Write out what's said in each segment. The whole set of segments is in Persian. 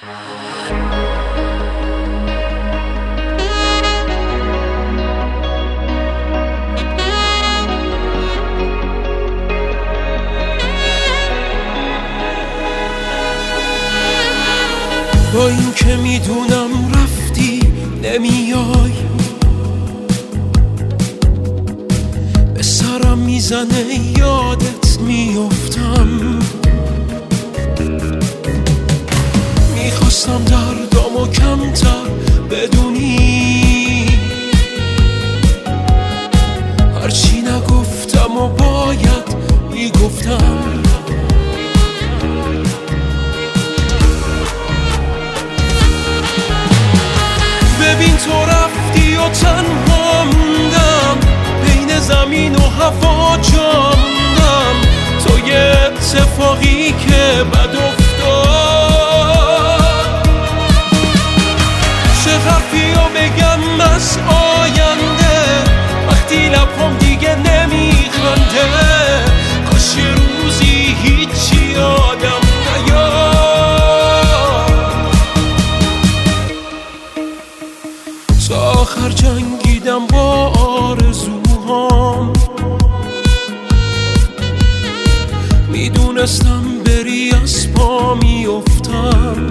با این که میدونم رفتی نمیای، به سرم میزنه یادت میافتم. میخواستم دردامو کمتر بدونی، هرچی نگفتم و باید میگفتم. ببین تو رفتی و تنها موندم، بین زمین و هوا جا موندم. تو یه اتفاقی که بد افتاد، چه حرفی رو بگم از آینده وقتی لبم دیگه نمیخنده. کاش یه روزی هیچی آدم نیاد. تا آخر جنگیدم با آرزوهام، میدونستم بری از پا میافتم،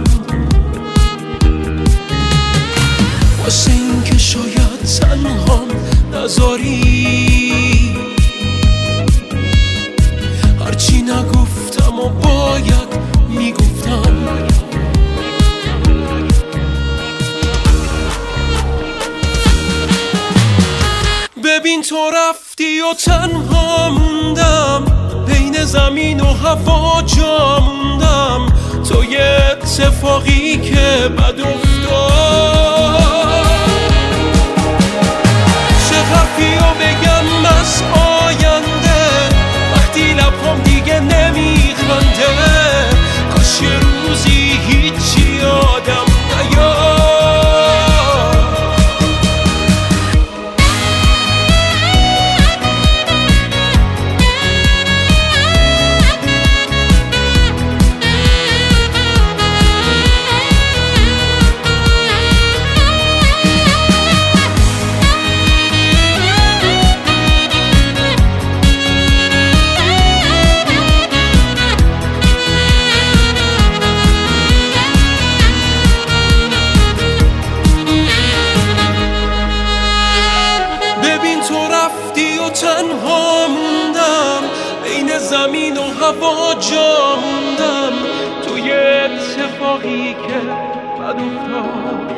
واسه این که شاید تنهام نذاری. هرچی نگفتم و باید میگفتم. ببین تو رفتی و تنها موندم، بین زمین و هوا جا موندم. تو یه اتفاقی که بد افتاد، چه حرفی رو بگم از آینده وقتی لبم دیگه نمیخنده. کاش یه روزی هیچی آدم نیاد. تنها موندم، بین زمین و هوا جا موندم. تو یه اتفاقی که بد افتاد،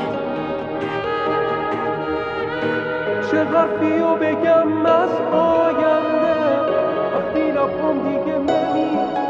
چه حرفی رو بگم از آینده وقتی لبم دیگه نمیاد.